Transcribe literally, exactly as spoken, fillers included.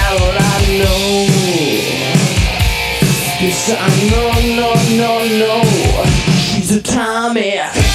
all I know. Yes, I know, no, no, no. She's a Tommy.